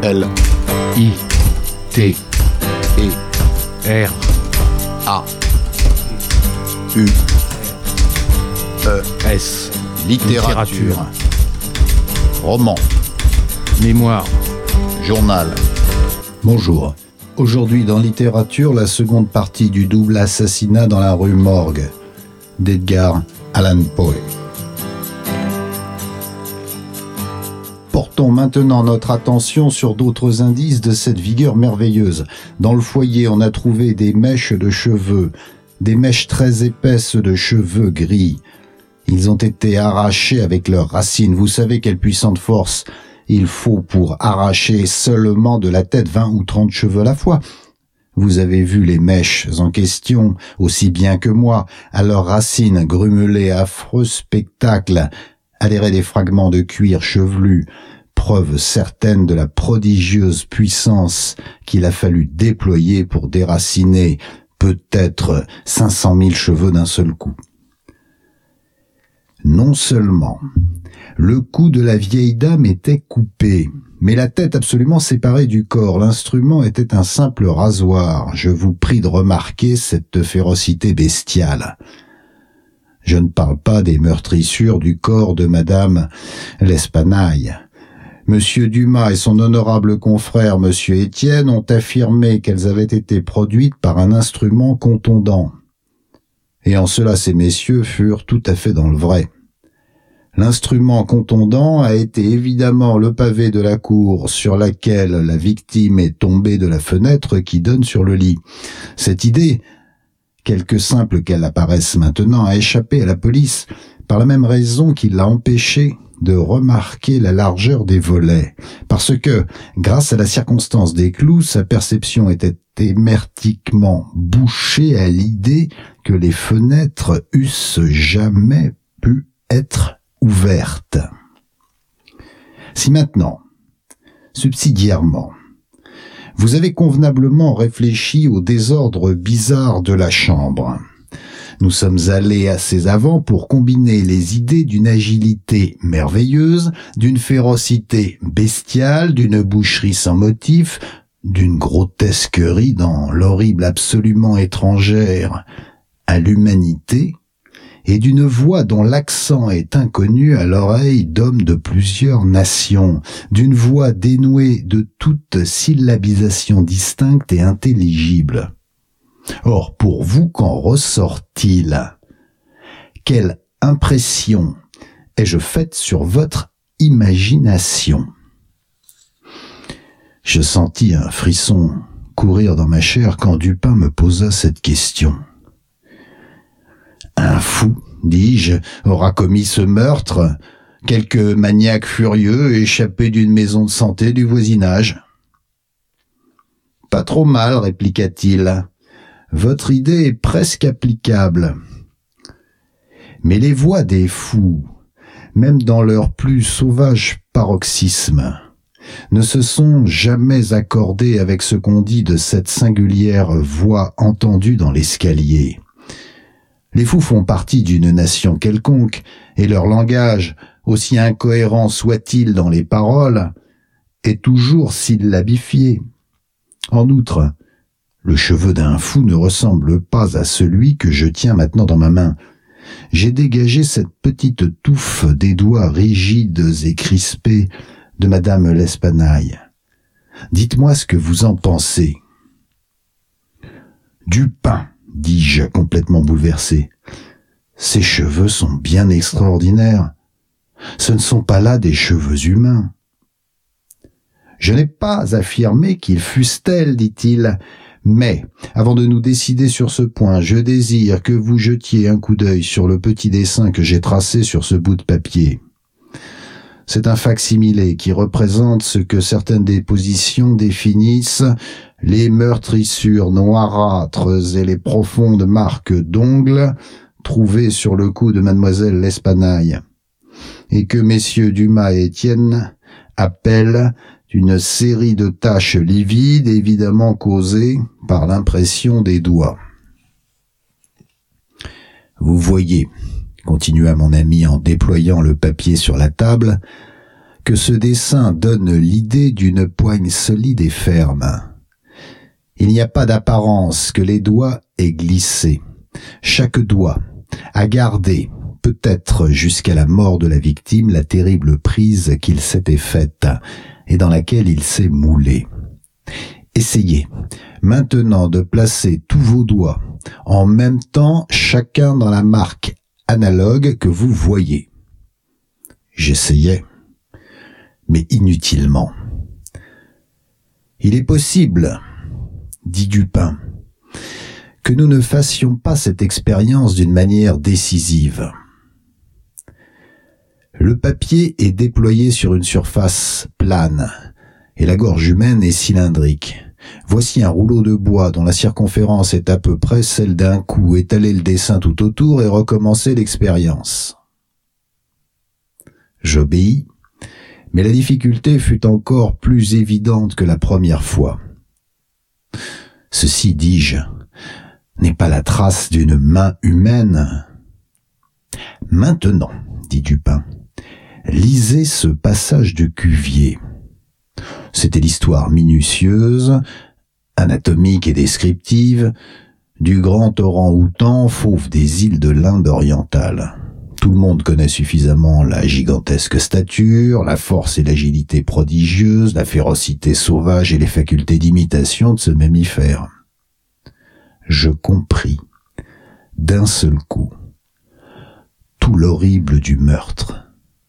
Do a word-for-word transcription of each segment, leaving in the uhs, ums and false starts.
L I T E R A U E S. Littérature. Roman. Mémoire. Journal. Bonjour. Aujourd'hui dans Littérature, la seconde partie du double assassinat dans la rue Morgue d'Edgar Allan Poe. Portons maintenant notre attention sur d'autres indices de cette vigueur merveilleuse. Dans le foyer, on a trouvé des mèches de cheveux, des mèches très épaisses de cheveux gris. Ils ont été arrachés avec leurs racines. Vous savez quelle puissante force il faut pour arracher seulement de la tête vingt ou trente cheveux à la fois. Vous avez vu les mèches en question, aussi bien que moi, à leurs racines grumelées, affreux spectacle, adhérer des fragments de cuir chevelu, preuve certaine de la prodigieuse puissance qu'il a fallu déployer pour déraciner peut-être cinq cent mille cheveux d'un seul coup. Non seulement le cou de la vieille dame était coupé, mais la tête absolument séparée du corps. L'instrument était un simple rasoir. Je vous prie de remarquer cette férocité bestiale. Je ne parle pas des meurtrissures du corps de Madame l'Espanaye. Monsieur Dumas et son honorable confrère Monsieur Étienne ont affirmé qu'elles avaient été produites par un instrument contondant. Et en cela ces messieurs furent tout à fait dans le vrai. L'instrument contondant a été évidemment le pavé de la cour sur laquelle la victime est tombée de la fenêtre qui donne sur le lit. Cette idée, quelque simple qu'elle apparaisse maintenant, a échappé à la police par la même raison qu'il l'a empêché de remarquer la largeur des volets. Parce que, grâce à la circonstance des clous, sa perception était hémértiquement bouchée à l'idée que les fenêtres eussent jamais pu être ouvertes. Si maintenant, subsidiairement, vous avez convenablement réfléchi au désordre bizarre de la chambre, nous sommes allés assez avant pour combiner les idées d'une agilité merveilleuse, d'une férocité bestiale, d'une boucherie sans motif, d'une grotesquerie dans l'horrible absolument étrangère à l'humanité, et d'une voix dont l'accent est inconnu à l'oreille d'hommes de plusieurs nations, d'une voix dénuée de toute syllabisation distincte et intelligible. Or, pour vous, qu'en ressort-il? Quelle impression ai-je faite sur votre imagination? Je sentis un frisson courir dans ma chair quand Dupin me posa cette question. Un fou, dis-je, aura commis ce meurtre, quelque maniaque furieux échappé d'une maison de santé du voisinage. Pas trop mal, répliqua-t-il. Votre idée est presque applicable. Mais les voix des fous, même dans leur plus sauvage paroxysme, ne se sont jamais accordées avec ce qu'on dit de cette singulière voix entendue dans l'escalier. Les fous font partie d'une nation quelconque, et leur langage, aussi incohérent soit-il dans les paroles, est toujours syllabifié. En outre, le cheveu d'un fou ne ressemble pas à celui que je tiens maintenant dans ma main. J'ai dégagé cette petite touffe des doigts rigides et crispés de Madame l'Espanaye. Dites-moi ce que vous en pensez. Dupin, dis-je, complètement bouleversé. Ces cheveux sont bien extraordinaires. Ce ne sont pas là des cheveux humains. Je n'ai pas affirmé qu'ils fussent tels, dit-il. Mais, avant de nous décider sur ce point, je désire que vous jetiez un coup d'œil sur le petit dessin que j'ai tracé sur ce bout de papier. C'est un fac-similé qui représente ce que certaines dépositions définissent les meurtrissures noirâtres et les profondes marques d'ongles trouvées sur le cou de Mademoiselle l'Espanaye, et que messieurs Dumas et Étienne appellent une série de taches livides évidemment causées par l'impression des doigts. Vous voyez, continua mon ami en déployant le papier sur la table, que ce dessin donne l'idée d'une poigne solide et ferme. Il n'y a pas d'apparence que les doigts aient glissé. Chaque doigt a gardé, peut-être jusqu'à la mort de la victime, la terrible prise qu'il s'était faite et dans laquelle il s'est moulé. Essayez maintenant de placer tous vos doigts en même temps, chacun dans la marque analogue que vous voyez. J'essayais, mais inutilement. Il est possible, dit Dupin, que nous ne fassions pas cette expérience d'une manière décisive. Le papier est déployé sur une surface plane et la gorge humaine est cylindrique. Voici un rouleau de bois dont la circonférence est à peu près celle d'un cou. Étaler le dessin tout autour et recommencer l'expérience. J'obéis, mais la difficulté fut encore plus évidente que la première fois. Ceci, dis-je, n'est pas la trace d'une main humaine. Maintenant, dit Dupin, lisez ce passage de Cuvier. C'était l'histoire minutieuse, anatomique et descriptive du grand orang-outan fauve des îles de l'Inde orientale. Tout le monde connaît suffisamment la gigantesque stature, la force et l'agilité prodigieuses, la férocité sauvage et les facultés d'imitation de ce mammifère. Je compris, d'un seul coup, tout l'horrible du meurtre.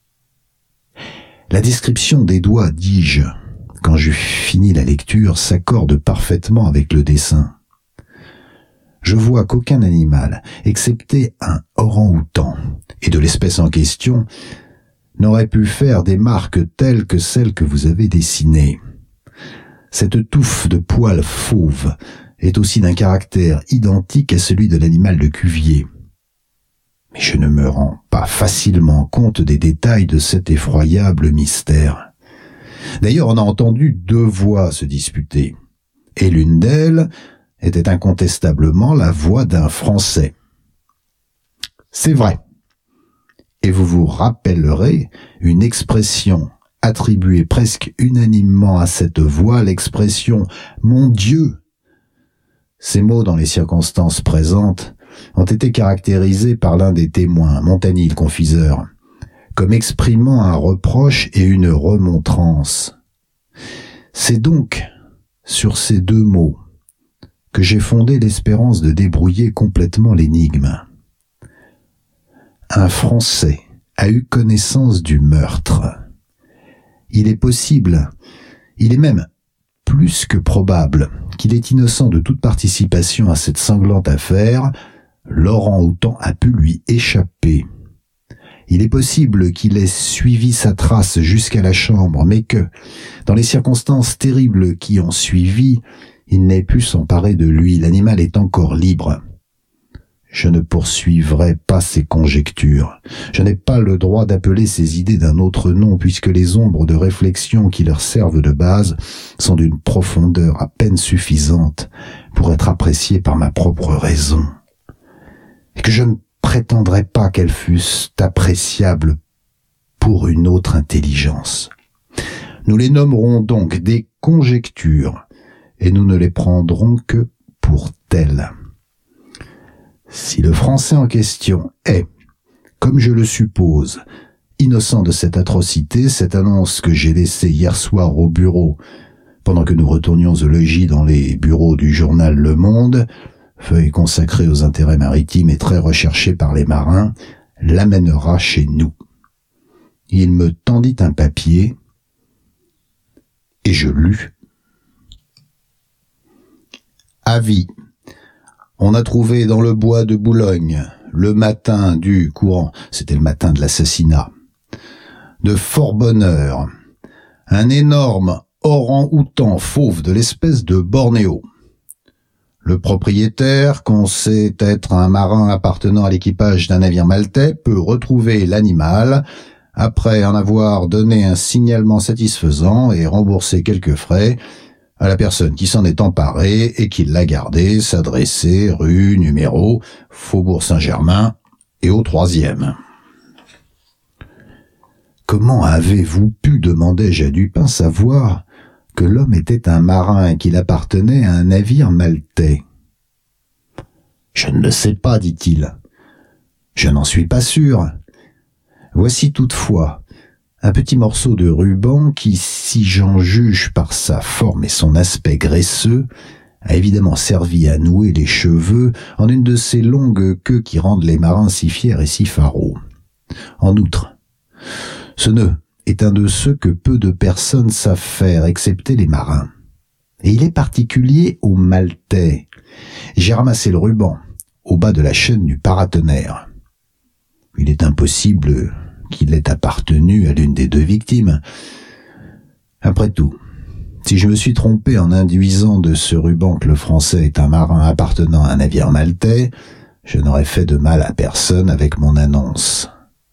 La description des doigts, dis-je, quand j'eus fini la lecture, s'accorde parfaitement avec le dessin. Je vois qu'aucun animal, excepté un orang-outan, et de l'espèce en question, n'aurait pu faire des marques telles que celles que vous avez dessinées. Cette touffe de poils fauves est aussi d'un caractère identique à celui de l'animal de Cuvier. Mais je ne me rends pas facilement compte des détails de cet effroyable mystère. D'ailleurs, on a entendu deux voix se disputer, et l'une d'elles était incontestablement la voix d'un Français. C'est vrai. Et vous vous rappellerez une expression attribuée presque unanimement à cette voix, l'expression « Mon Dieu ». Ces mots, dans les circonstances présentes, ont été caractérisés par l'un des témoins, Montagny le confiseur, comme exprimant un reproche et une remontrance. C'est donc sur ces deux mots que j'ai fondé l'espérance de débrouiller complètement l'énigme. Un Français a eu connaissance du meurtre. Il est possible, il est même plus que probable, qu'il est innocent de toute participation à cette sanglante affaire. L'orang-outan a pu lui échapper. Il est possible qu'il ait suivi sa trace jusqu'à la chambre, mais que, dans les circonstances terribles qui ont suivi, il n'ait pu s'emparer de lui. L'animal est encore libre. Je ne poursuivrai pas ces conjectures. Je n'ai pas le droit d'appeler ces idées d'un autre nom, puisque les ombres de réflexion qui leur servent de base sont d'une profondeur à peine suffisante pour être appréciées par ma propre raison, et que je ne prétendrai pas qu'elles fussent appréciables pour une autre intelligence. Nous les nommerons donc des conjectures, et nous ne les prendrons que pour telles. Si le Français en question est, comme je le suppose, innocent de cette atrocité, cette annonce que j'ai laissée hier soir au bureau, pendant que nous retournions au logis dans les bureaux du journal Le Monde, feuille consacrée aux intérêts maritimes et très recherchée par les marins, l'amènera chez nous. Il me tendit un papier, et je lus. Avis. On a trouvé dans le bois de Boulogne, le matin du courant, c'était le matin de l'assassinat, de fort bonne heure, un énorme orang-outan fauve de l'espèce de Bornéo. Le propriétaire, qu'on sait être un marin appartenant à l'équipage d'un navire maltais, peut retrouver l'animal après en avoir donné un signalement satisfaisant et remboursé quelques frais à la personne qui s'en est emparée et qui l'a gardé, s'adresser rue, numéro, Faubourg Saint-Germain et au troisième. comment avez-vous pu, demandai-je à Dupin, savoir que l'homme était un marin et qu'il appartenait à un navire maltais? Je ne le sais pas, dit-il. Je n'en suis pas sûr. Voici toutefois un petit morceau de ruban qui, si j'en juge par sa forme et son aspect graisseux, a évidemment servi à nouer les cheveux en une de ces longues queues qui rendent les marins si fiers et si faraud. En outre, ce nœud est un de ceux que peu de personnes savent faire, excepté les marins. Et il est particulier aux Maltais. J'ai ramassé le ruban au bas de la chaîne du paratonnerre. Il est impossible qu'il ait appartenu à l'une des deux victimes. Après tout, si je me suis trompé en induisant de ce ruban que le Français est un marin appartenant à un navire maltais, je n'aurais fait de mal à personne avec mon annonce.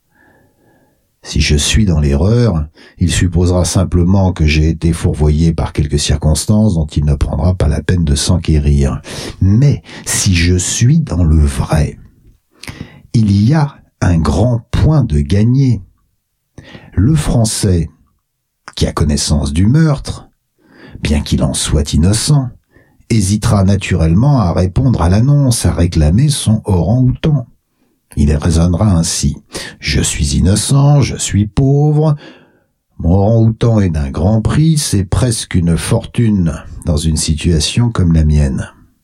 Si je suis dans l'erreur, il supposera simplement que j'ai été fourvoyé par quelques circonstances dont il ne prendra pas la peine de s'enquérir. Mais si je suis dans le vrai, il y a un grand point de gagné. Le Français, qui a connaissance du meurtre, bien qu'il en soit innocent, hésitera naturellement à répondre à l'annonce, à réclamer son orang-outan. Il raisonnera ainsi. Je suis innocent, je suis pauvre, mon orang-outan est d'un grand prix, c'est presque une fortune dans une situation comme la mienne.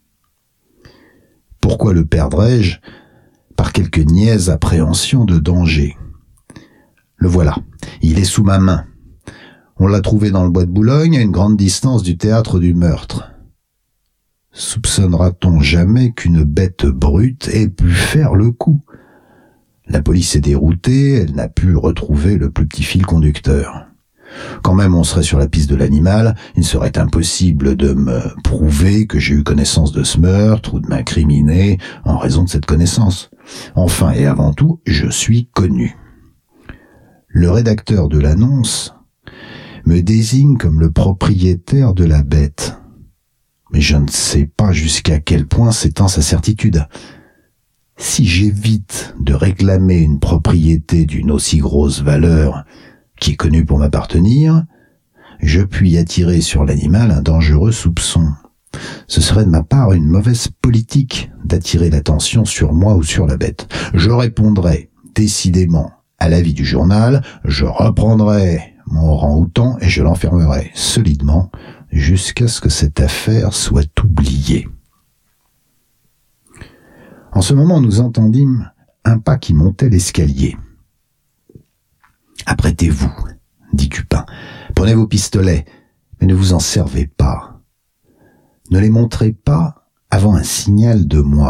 Pourquoi le perdrais-je? Par quelque niaise appréhension de danger. Le voilà, il est sous ma main. On l'a trouvé dans le bois de Boulogne, à une grande distance du théâtre du meurtre. Soupçonnera-t-on jamais qu'une bête brute ait pu faire le coup? La police est déroutée, elle n'a pu retrouver le plus petit fil conducteur. Quand même on serait sur la piste de l'animal, il serait impossible de me prouver que j'ai eu connaissance de ce meurtre ou de m'incriminer en raison de cette connaissance. Enfin et avant tout, je suis connu. Le rédacteur de l'annonce me désigne comme le propriétaire de la bête. Mais je ne sais pas jusqu'à quel point s'étend sa certitude. Si j'évite de réclamer une propriété d'une aussi grosse valeur qui est connue pour m'appartenir, je puis attirer sur l'animal un dangereux soupçon. Ce serait de ma part une mauvaise politique d'attirer l'attention sur moi ou sur la bête. Je répondrai décidément à l'avis du journal, je reprendrai mon orang-outan et je l'enfermerai solidement jusqu'à ce que cette affaire soit oubliée. En ce moment, nous entendîmes un pas qui montait l'escalier. « Apprêtez-vous, » dit Cupin. « Prenez vos pistolets, mais ne vous en servez pas. Ne les montrez pas avant un signal de moi. »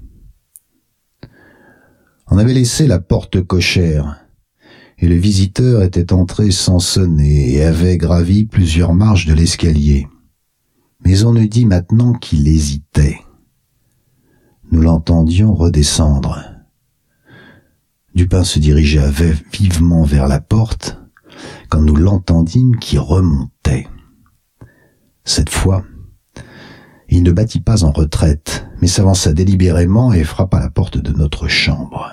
On avait laissé la porte cochère, et le visiteur était entré sans sonner et avait gravi plusieurs marches de l'escalier. Mais on eût dit maintenant qu'il hésitait. Nous l'entendions redescendre. Dupin se dirigea vivement vers la porte quand nous l'entendîmes qui remontait. Cette fois, il ne battit pas en retraite, mais s'avança délibérément et frappa à la porte de notre chambre.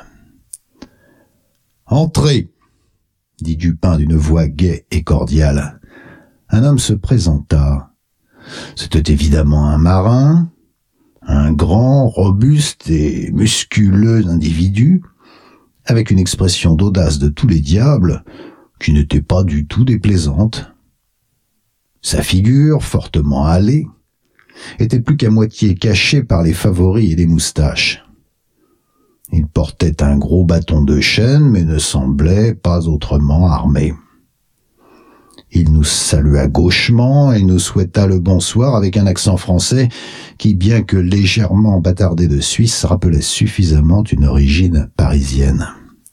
« Entrez !» dit Dupin d'une voix gaie et cordiale. Un homme se présenta. C'était évidemment un marin, un grand, robuste et musculeux individu, avec une expression d'audace de tous les diables, qui n'était pas du tout déplaisante. Sa figure, fortement hâlée, était plus qu'à moitié cachée par les favoris et les moustaches. Il portait un gros bâton de chêne, mais ne semblait pas autrement armé. Il nous salua gauchement et nous souhaita le bonsoir avec un accent français qui, bien que légèrement bâtardé de Suisse, rappelait suffisamment une origine parisienne.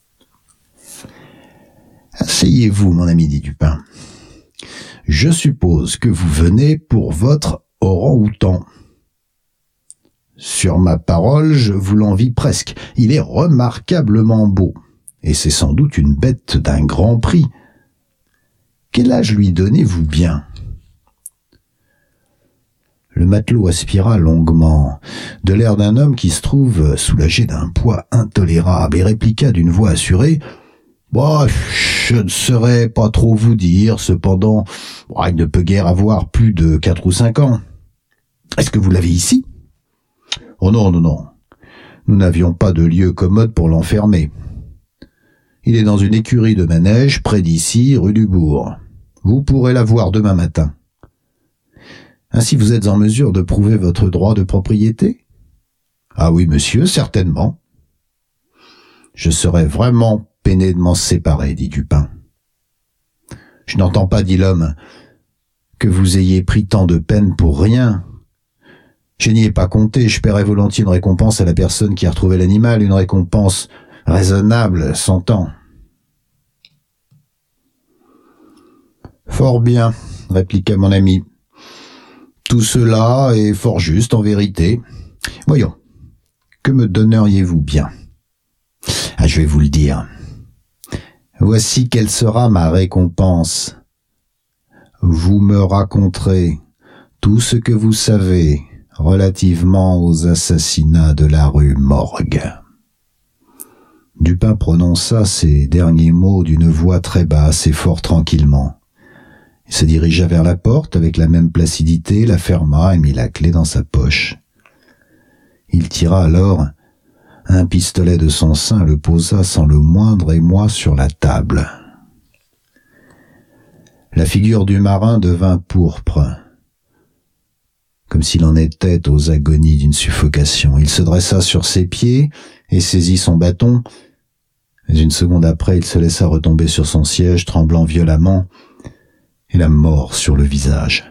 « Asseyez-vous, mon ami, dit Dupin. Je suppose que vous venez pour votre orang-outan. Sur ma parole, je vous l'envie presque. Il est remarquablement beau, et c'est sans doute une bête d'un grand prix. Quel âge lui donnez-vous bien ?» Le matelot aspira longuement, de l'air d'un homme qui se trouve soulagé d'un poids intolérable, et répliqua d'une voix assurée: Bon, je ne saurais pas trop vous dire, cependant, bon, il ne peut guère avoir plus de quatre ou cinq ans. Est-ce que vous l'avez ici? Oh non, non, non. Nous n'avions pas de lieu commode pour l'enfermer. Il est dans une écurie de manège près d'ici, rue du Bourg. Vous pourrez la voir demain matin. Ainsi vous êtes en mesure de prouver votre droit de propriété? Ah oui, monsieur, certainement. Je serais vraiment peiné de m'en séparer, dit Dupin. Je n'entends pas, dit l'homme, que vous ayez pris tant de peine pour rien. Je n'y ai pas compté, je paierais volontiers une récompense à la personne qui a retrouvé l'animal, une récompense raisonnable, s'entend. Fort bien, répliqua mon ami. Tout cela est fort juste, en vérité. Voyons, que me donneriez-vous bien? Ah, je vais vous le dire. Voici quelle sera ma récompense. Vous me raconterez tout ce que vous savez relativement aux assassinats de la rue Morgue. Dupin prononça ces derniers mots d'une voix très basse et fort tranquillement. Il se dirigea vers la porte avec la même placidité, la ferma et mit la clé dans sa poche. Il tira alors un pistolet de son sein, le posa sans le moindre émoi sur la table. La figure du marin devint pourpre, comme s'il en était aux agonies d'une suffocation. Il se dressa sur ses pieds et saisit son bâton, mais une seconde après, il se laissa retomber sur son siège, tremblant violemment, et la mort sur le visage.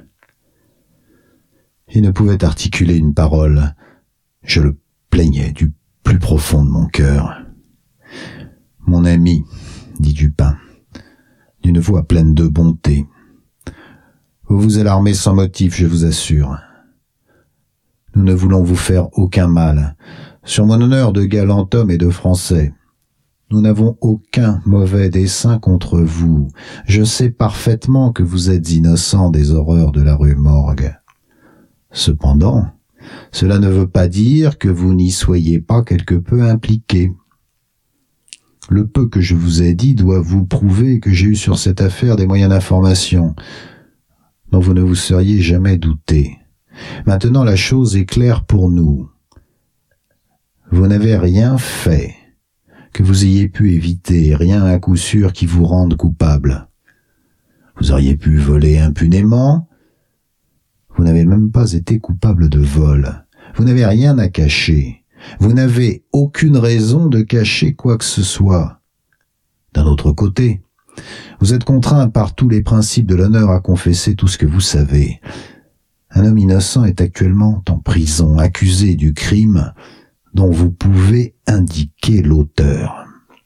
Il ne pouvait articuler une parole. Je le plaignais du plus profond de mon cœur. « Mon ami, » dit Dupin, d'une voix pleine de bonté, « vous vous alarmez sans motif, je vous assure. Nous ne voulons vous faire aucun mal. Sur mon honneur de galant homme et de Français, nous n'avons aucun mauvais dessein contre vous. Je sais parfaitement que vous êtes innocent des horreurs de la rue Morgue. Cependant, cela ne veut pas dire que vous n'y soyez pas quelque peu impliqué. Le peu que je vous ai dit doit vous prouver que j'ai eu sur cette affaire des moyens d'information dont vous ne vous seriez jamais douté. Maintenant, la chose est claire pour nous. Vous n'avez rien fait que vous ayez pu éviter, rien à coup sûr qui vous rende coupable. Vous auriez pu voler impunément. Vous n'avez même pas été coupable de vol. Vous n'avez rien à cacher. Vous n'avez aucune raison de cacher quoi que ce soit. D'un autre côté, vous êtes contraint par tous les principes de l'honneur à confesser tout ce que vous savez. Un homme innocent est actuellement en prison, accusé du crime dont vous pouvez indiquer l'auteur.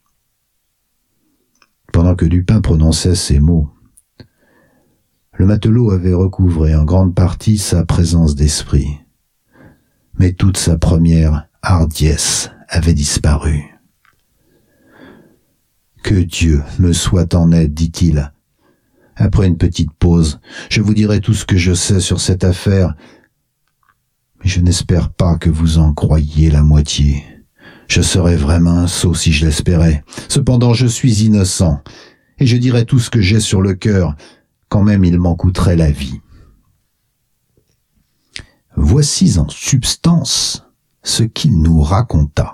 Pendant que Dupin prononçait ces mots, le matelot avait recouvré en grande partie sa présence d'esprit, mais toute sa première hardiesse avait disparu. « Que Dieu me soit en aide, dit-il. Après une petite pause, je vous dirai tout ce que je sais sur cette affaire, mais je n'espère pas que vous en croyiez la moitié. Je serais vraiment un sot si je l'espérais. Cependant, je suis innocent, et je dirai tout ce que j'ai sur le cœur, quand même il m'en coûterait la vie. Voici en substance ce qu'il nous raconta.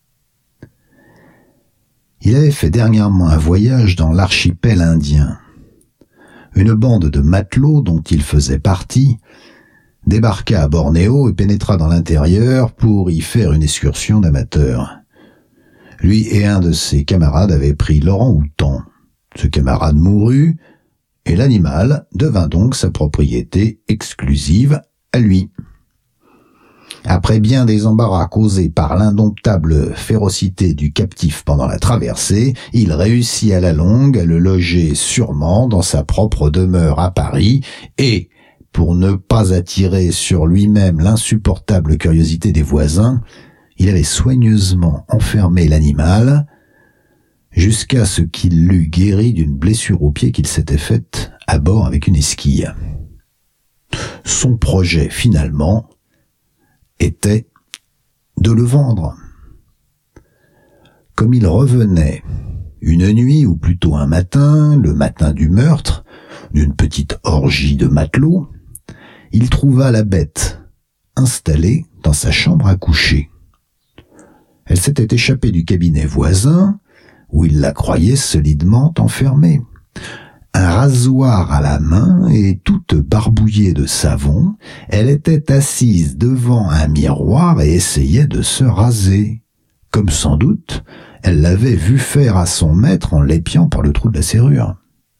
Il avait fait dernièrement un voyage dans l'archipel indien. Une bande de matelots dont il faisait partie débarqua à Bornéo et pénétra dans l'intérieur pour y faire une excursion d'amateurs. Lui et un de ses camarades avaient pris l'orang-outan. Ce camarade mourut, et l'animal devint donc sa propriété exclusive à lui. Après bien des embarras causés par l'indomptable férocité du captif pendant la traversée, il réussit à la longue à le loger sûrement dans sa propre demeure à Paris et, pour ne pas attirer sur lui-même l'insupportable curiosité des voisins, il avait soigneusement enfermé l'animal jusqu'à ce qu'il l'eût guéri d'une blessure au pied qu'il s'était faite à bord avec une esquille. Son projet, finalement, était de le vendre. Comme il revenait Une nuit, ou plutôt un matin, le matin du meurtre, d'une petite orgie de matelots, il trouva la bête installée dans sa chambre à coucher. Elle s'était échappée du cabinet voisin, où il la croyait solidement enfermée. Un rasoir à la main et toute barbouillée de savon, elle était assise devant un miroir et essayait de se raser, comme sans doute elle l'avait vu faire à son maître en l'épiant par le trou de la serrure.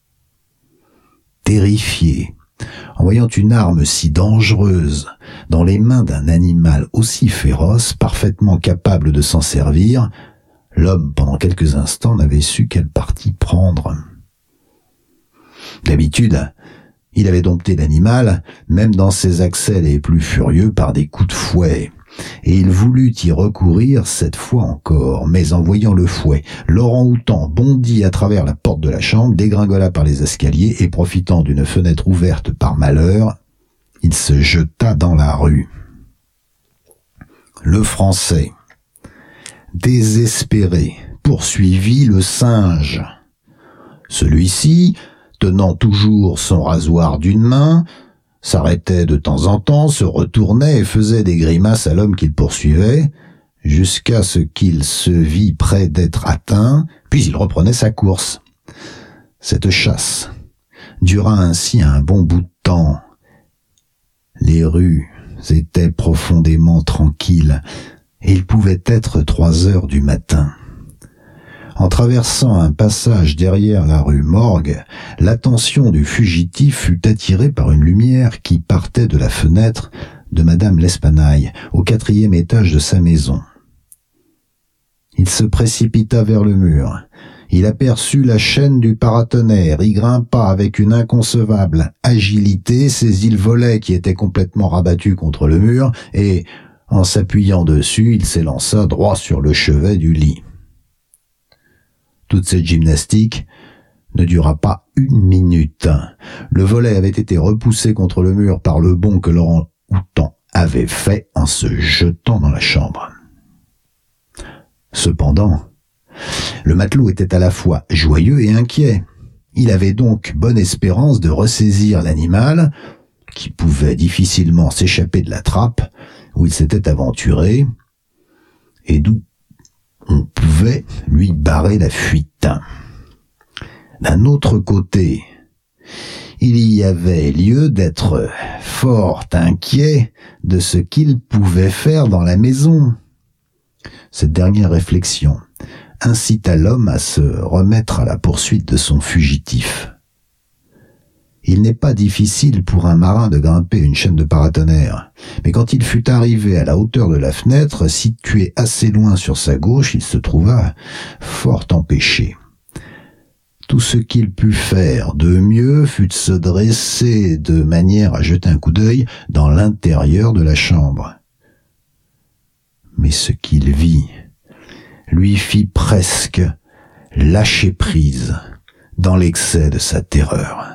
Terrifié, en voyant une arme si dangereuse dans les mains d'un animal aussi féroce, parfaitement capable de s'en servir, l'homme, pendant quelques instants, n'avait su quel parti prendre. D'habitude, il avait dompté l'animal, même dans ses accès les plus furieux, par des coups de fouet, et il voulut y recourir cette fois encore, mais en voyant le fouet, l'orang-outan bondit à travers la porte de la chambre, dégringola par les escaliers, et profitant d'une fenêtre ouverte par malheur, il se jeta dans la rue. Le Français, désespéré, poursuivit le singe. Celui-ci, tenant toujours son rasoir d'une main, s'arrêtait de temps en temps, se retournait et faisait des grimaces à l'homme qu'il poursuivait, jusqu'à ce qu'il se vit près d'être atteint, puis il reprenait sa course. Cette chasse dura ainsi un bon bout de temps. Les rues étaient profondément tranquilles, et il pouvait être trois heures du matin. En traversant un passage derrière la rue Morgue, l'attention du fugitif fut attirée par une lumière qui partait de la fenêtre de madame L'Espanaye, au quatrième étage de sa maison. Il se précipita vers le mur. Il aperçut la chaîne du paratonnerre, y grimpa avec une inconcevable agilité, saisit le volet qui était complètement rabattu contre le mur, et, en s'appuyant dessus, il s'élança droit sur le chevet du lit. Toute cette gymnastique ne dura pas une minute. Le volet avait été repoussé contre le mur par le bond que l'orang-outan avait fait en se jetant dans la chambre. Cependant, le matelot était à la fois joyeux et inquiet. Il avait donc bonne espérance de ressaisir l'animal, qui pouvait difficilement s'échapper de la trappe où il s'était aventuré, et d'où on pouvait lui barrer la fuite. D'un autre côté, il y avait lieu d'être fort inquiet de ce qu'il pouvait faire dans la maison. Cette dernière réflexion incita l'homme à se remettre à la poursuite de son fugitif. Il n'est pas difficile pour un marin de grimper une chaîne de paratonnerre, mais quand il fut arrivé à la hauteur de la fenêtre, située assez loin sur sa gauche, il se trouva fort empêché. Tout ce qu'il put faire de mieux fut de se dresser de manière à jeter un coup d'œil dans l'intérieur de la chambre. Mais ce qu'il vit lui fit presque lâcher prise dans l'excès de sa terreur.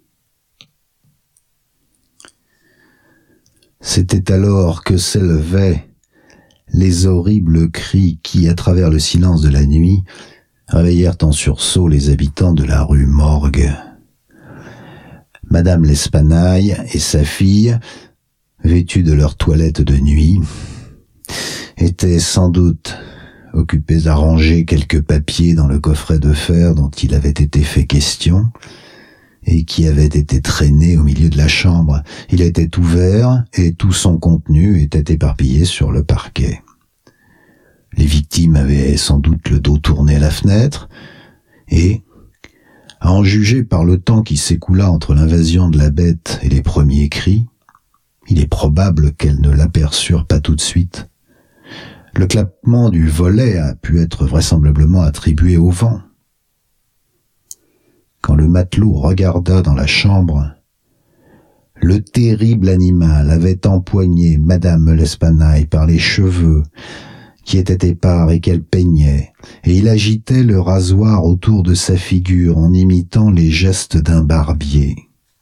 C'était alors que s'élevaient les horribles cris qui, à travers le silence de la nuit, réveillèrent en sursaut les habitants de la rue Morgue. Madame L'Espanaye et sa fille, vêtues de leur toilette de nuit, étaient sans doute occupées à ranger quelques papiers dans le coffret de fer dont il avait été fait question, et qui avait été traîné au milieu de la chambre. Il était ouvert et tout son contenu était éparpillé sur le parquet. Les victimes avaient sans doute le dos tourné à la fenêtre et, à en juger par le temps qui s'écoula entre l'invasion de la bête et les premiers cris, il est probable qu'elles ne l'aperçurent pas tout de suite. Le clapement du volet a pu être vraisemblablement attribué au vent. Quand le matelot regarda dans la chambre, le terrible animal avait empoigné madame L'Espanaye par les cheveux, qui étaient épars et qu'elle peignait, et il agitait le rasoir autour de sa figure en imitant les gestes d'un barbier.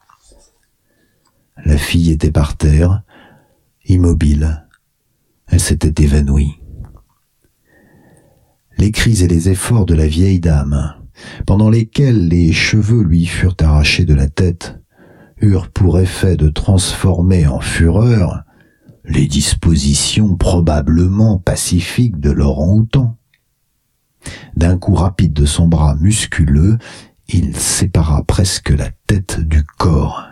La fille était par terre, immobile. Elle s'était évanouie. Les cris et les efforts de la vieille dame pendant lesquels les cheveux lui furent arrachés de la tête, eurent pour effet de transformer en fureur les dispositions probablement pacifiques de l'orang-outan. D'un coup rapide de son bras musculeux, il sépara presque la tête du corps.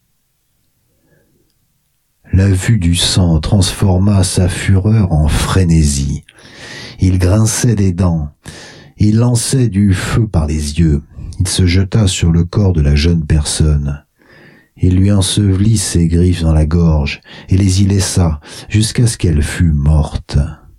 La vue du sang transforma sa fureur en frénésie. Il grinçait des dents, il lançait du feu par les yeux, il se jeta sur le corps de la jeune personne. Il lui ensevelit ses griffes dans la gorge et les y laissa jusqu'à ce qu'elle fût morte.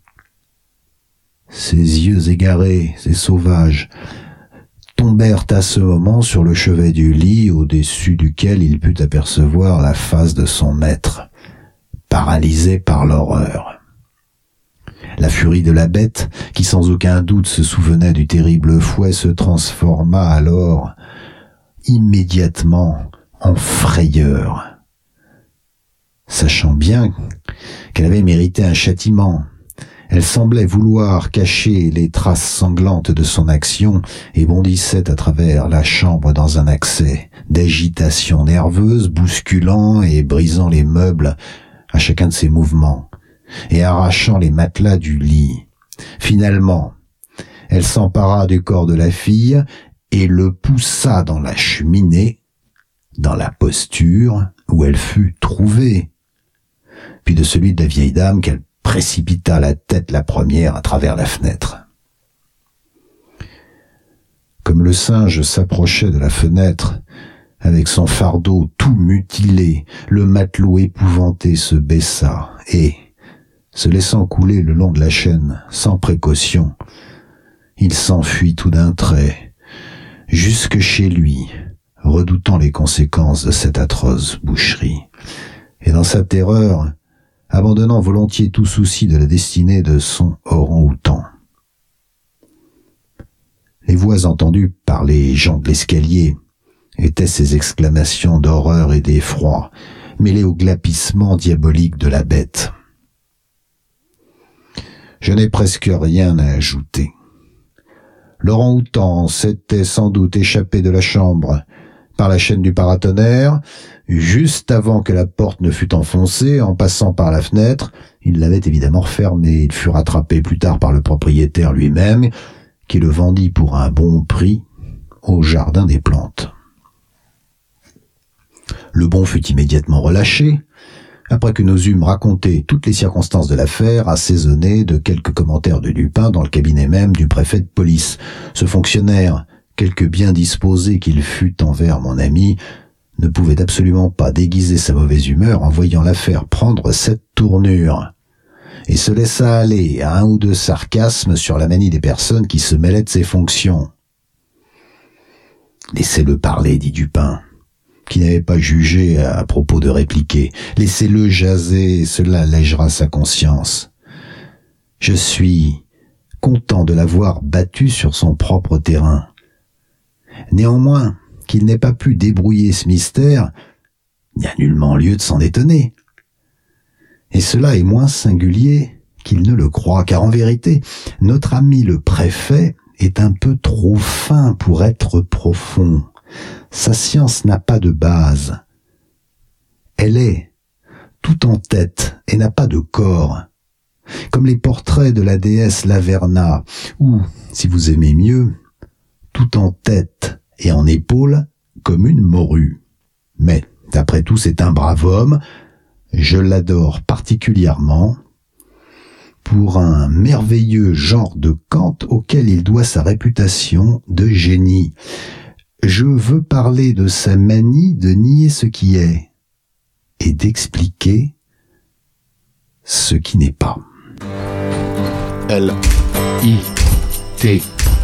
Ses yeux égarés et sauvages tombèrent à ce moment sur le chevet du lit au-dessus duquel il put apercevoir la face de son maître, paralysé par l'horreur. La furie de la bête, qui sans aucun doute se souvenait du terrible fouet, se transforma alors immédiatement en frayeur. Sachant bien qu'elle avait mérité un châtiment, elle semblait vouloir cacher les traces sanglantes de son action et bondissait à travers la chambre dans un accès d'agitation nerveuse, bousculant et brisant les meubles à chacun de ses mouvements et arrachant les matelas du lit. Finalement, elle s'empara du corps de la fille et le poussa dans la cheminée, dans la posture où elle fut trouvée, puis de celui de la vieille dame qu'elle précipita la tête la première à travers la fenêtre. Comme le singe s'approchait de la fenêtre, avec son fardeau tout mutilé, le matelot épouvanté se baissa et, se laissant couler le long de la chaîne, sans précaution, il s'enfuit tout d'un trait, jusque chez lui, redoutant les conséquences de cette atroce boucherie, et dans sa terreur, abandonnant volontiers tout souci de la destinée de son orang-outan. Les voix entendues par les gens de l'escalier étaient ces exclamations d'horreur et d'effroi, mêlées au glapissement diabolique de la bête. Je n'ai presque rien à ajouter. L'orang-outan s'était sans doute échappé de la chambre par la chaîne du paratonnerre, juste avant que la porte ne fût enfoncée. En passant par la fenêtre, il l'avait évidemment refermée. Il fut rattrapé plus tard par le propriétaire lui-même, qui le vendit pour un bon prix au jardin des plantes. Le bon fut immédiatement relâché, après que nous eûmes raconté toutes les circonstances de l'affaire, assaisonnées de quelques commentaires de Lupin dans le cabinet même du préfet de police. Ce fonctionnaire, quelque bien disposé qu'il fût envers mon ami, ne pouvait absolument pas déguiser sa mauvaise humeur en voyant l'affaire prendre cette tournure, et se laissa aller à un ou deux sarcasmes sur la manie des personnes qui se mêlaient de ses fonctions. « Laissez-le parler, dit Dupin, qui n'avait pas jugé à propos de répliquer. Laissez-le jaser, cela allégera sa conscience. Je suis content de l'avoir battu sur son propre terrain. Néanmoins, qu'il n'ait pas pu débrouiller ce mystère, il n'y a nullement lieu de s'en étonner. Et cela est moins singulier qu'il ne le croit, car en vérité, notre ami le préfet est un peu trop fin pour être profond. Sa science n'a pas de base. Elle est tout en tête et n'a pas de corps, comme les portraits de la déesse Laverna, ou, si vous aimez mieux, tout en tête et en épaule comme une morue. Mais, d'après tout, c'est un brave homme. Je l'adore particulièrement pour un merveilleux genre de Kant auquel il doit sa réputation de génie. Je veux parler de sa manie de nier ce qui est et d'expliquer ce qui n'est pas. L I T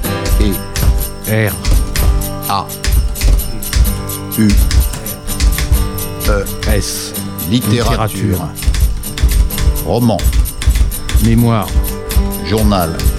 E R A U E S Littérature. Roman. Mémoire. Journal.